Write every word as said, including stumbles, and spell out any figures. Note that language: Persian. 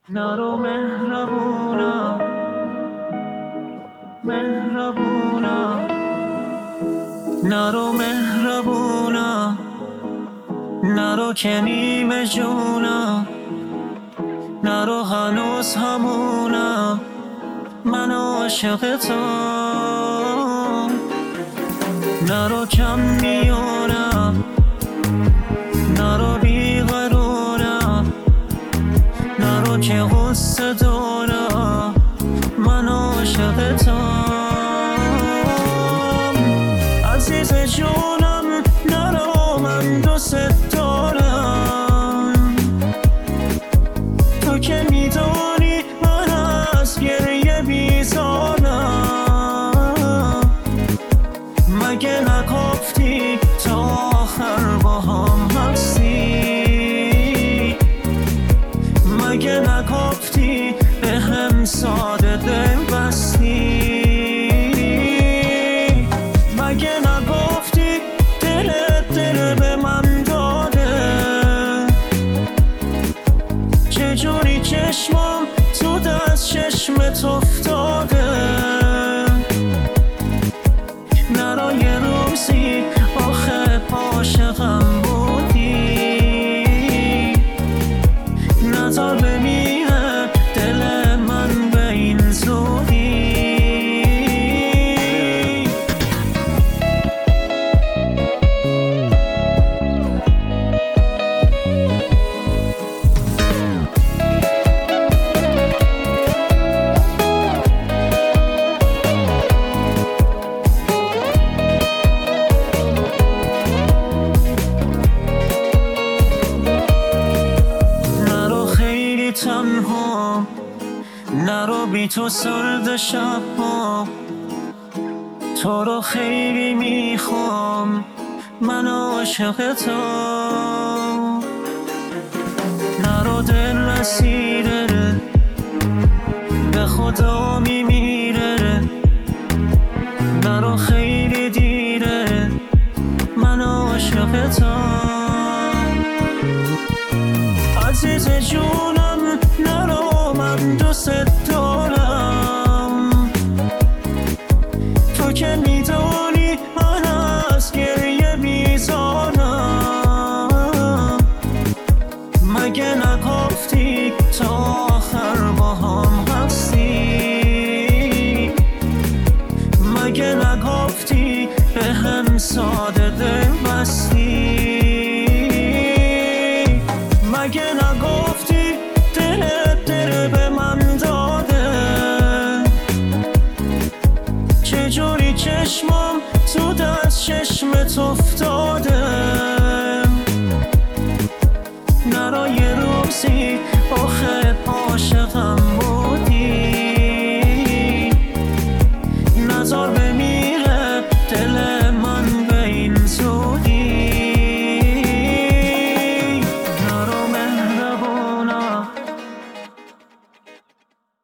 نرو مهربونم مهربونم نرو مهربونم نرو که نیمه جونم نرو هنوز همونم من عاشق تو نرو کم میونم نرو بیقرارم نرو که غصه دارم من عاشق تو عزیز جونم نرو من دوست دارم تو که میدونی من از گریه بیزارم مگه نگفتی تا آخر با هم هستی مگه نگفتی به هم ساده دل بستی مگه نگفتی دلت دل به من داده چجوری چشمم تو دست چشمت افتاده نرا یه روزی آخه عاشقم بودی نذار بمیره دل من به این زودی تنها نرو بی تو سرد شبها تو رو خیلی میخوام من عاشق تو نرو دل رسیده به خدا میمیره نرو خیلی دیره من عاشق تو عزیز جونم نرو من دوست دارم تو که میدونی من از گریه بیزارم مگه نگفتی تا آخر با هم هستی مگه نگفتی به هم ساده دل بستی مگه نگفتی دلت دل به من داده چجوری چشمم تو دست چشمت افتاده